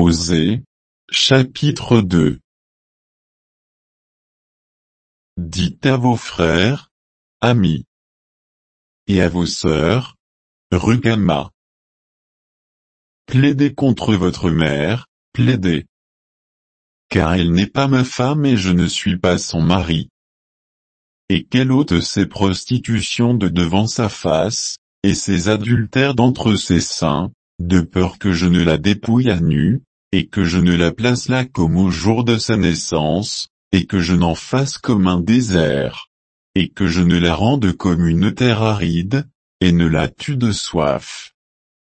Osée, chapitre 2. Dites à vos frères, amis, et à vos sœurs, Rugamah. Plaidez contre votre mère, plaidez. Car elle n'est pas ma femme et je ne suis pas son mari. Et qu'elle ôte ses prostitutions de devant sa face, et ses adultères d'entre ses seins, de peur que je ne la dépouille à nu, et que je ne la place là comme au jour de sa naissance, et que je n'en fasse comme un désert, et que je ne la rende comme une terre aride, et ne la tue de soif.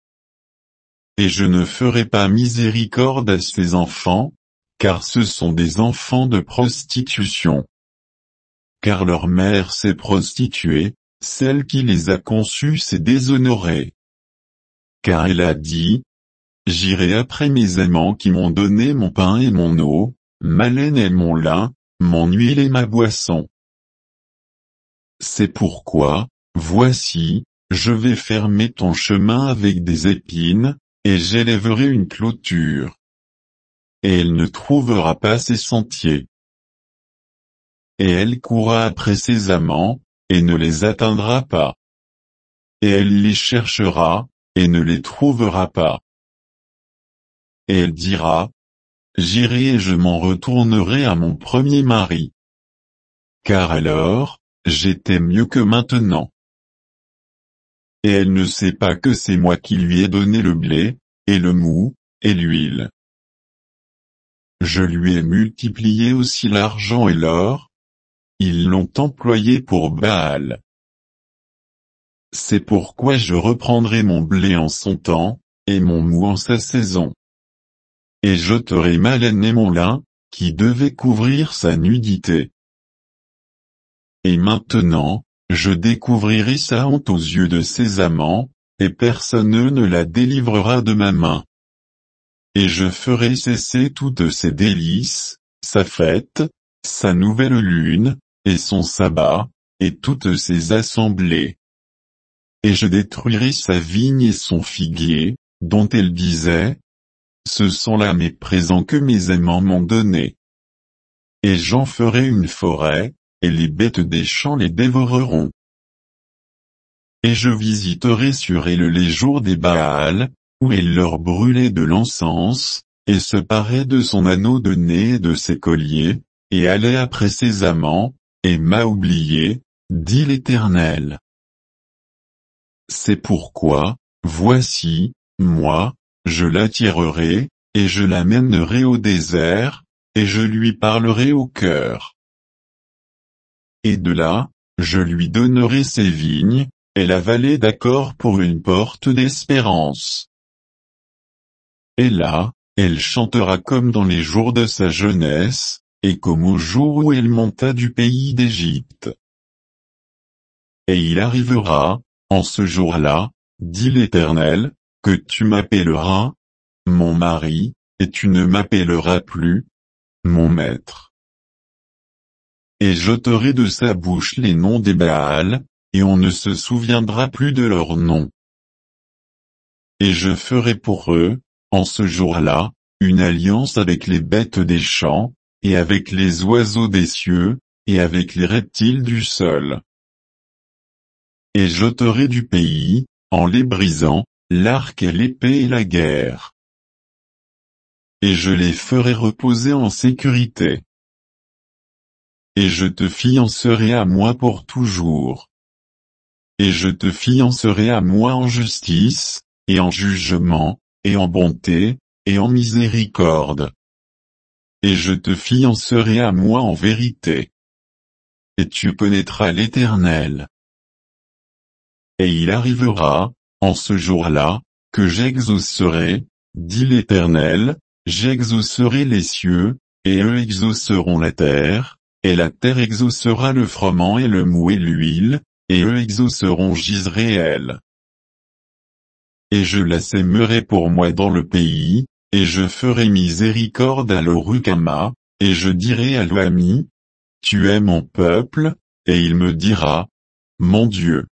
Et je ne ferai pas miséricorde à ses enfants, car ce sont des enfants de prostitution. Car leur mère s'est prostituée, celle qui les a conçus s'est déshonorée. Car elle a dit, j'irai après mes amants qui m'ont donné mon pain et mon eau, ma laine et mon lin, mon huile et ma boisson. C'est pourquoi, voici, je vais fermer ton chemin avec des épines, et j'élèverai une clôture. Et elle ne trouvera pas ses sentiers. Et elle courra après ses amants, et ne les atteindra pas. Et elle les cherchera, et ne les trouvera pas. Et elle dira, j'irai et je m'en retournerai à mon premier mari. Car alors, j'étais mieux que maintenant. Et elle ne sait pas que c'est moi qui lui ai donné le blé, et le mou, et l'huile. Je lui ai multiplié aussi l'argent et l'or. Ils l'ont employé pour Baal. C'est pourquoi je reprendrai mon blé en son temps, et mon mou en sa saison. Et j'ôterai ma laine et mon lin, qui devaient couvrir sa nudité. Et maintenant, je découvrirai sa honte aux yeux de ses amants, et personne ne la délivrera de ma main. Et je ferai cesser toutes ses délices, sa fête, sa nouvelle lune, et son sabbat, et toutes ses assemblées. Et je détruirai sa vigne et son figuier, dont elle disait, ce sont là mes présents que mes amants m'ont donnés. Et j'en ferai une forêt, et les bêtes des champs les dévoreront. Et je visiterai sur elle les jours des Baals, où elle leur brûlait de l'encens, et se parait de son anneau de nez et de ses colliers, et allait après ses amants, et m'a oublié, dit l'Éternel. C'est pourquoi, voici, moi, je l'attirerai, et je l'amènerai au désert, et je lui parlerai au cœur. Et de là, je lui donnerai ses vignes, et la vallée d'Accord pour une porte d'espérance. Et là, elle chantera comme dans les jours de sa jeunesse, et comme au jour où elle monta du pays d'Égypte. Et il arrivera, en ce jour-là, dit l'Éternel, que tu m'appelleras, mon mari, et tu ne m'appelleras plus, mon maître. Et j'ôterai de sa bouche les noms des Baals, et on ne se souviendra plus de leurs noms. Et je ferai pour eux, en ce jour-là, une alliance avec les bêtes des champs, et avec les oiseaux des cieux, et avec les reptiles du sol. Et j'ôterai du pays, en les brisant, l'arc et l'épée et la guerre. Et je les ferai reposer en sécurité. Et je te fiancerai à moi pour toujours. Et je te fiancerai à moi en justice, et en jugement, et en bonté, et en miséricorde. Et je te fiancerai à moi en vérité. Et tu connaîtras l'Éternel. Et il arrivera, en ce jour-là, que j'exaucerai, dit l'Éternel, j'exaucerai les cieux, et eux exauceront la terre, et la terre exaucera le froment et le mou et l'huile, et eux exauceront Jizréel. Et je la sèmerai pour moi dans le pays, et je ferai miséricorde à Rugamah, et je dirai à l'ami, tu es mon peuple, et il me dira, mon Dieu.